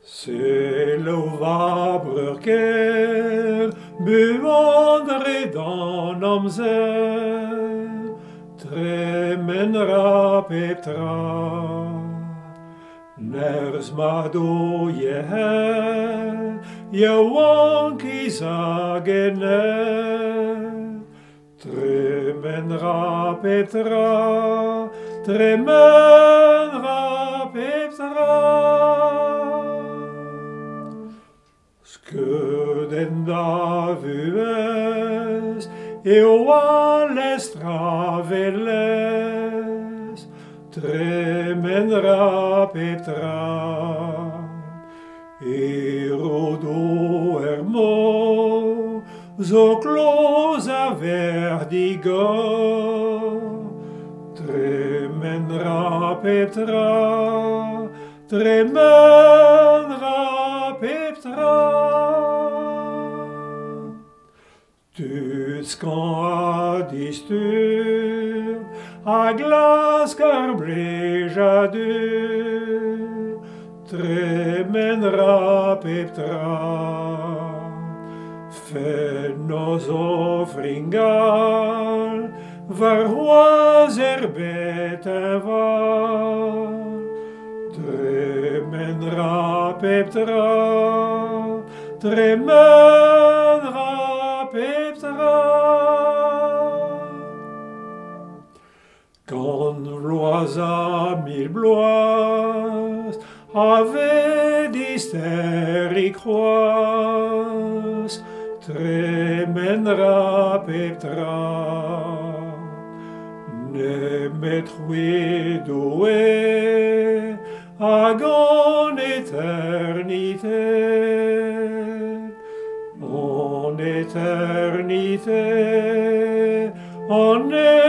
C'est va brurker, bevandre dans omzer, tremenra petra. Ners mado jeher, jewanki zagener, tremenra petra, tremenra petra. Skøden da vues, alles traveles, tremenra petra. Rodo ermo, zo closa verdigo, tremenra petra, tremenra petra. Tutskan distur, a glaskar blejadur, tremenra petra. Fennos offringal, var hoaser beten var, tremenra petra, tremenra petra. Quand loisa mille blois, ave disteri croas, tremenra petra. Ne metrui doué, agon éternité, en éternité, en éternité.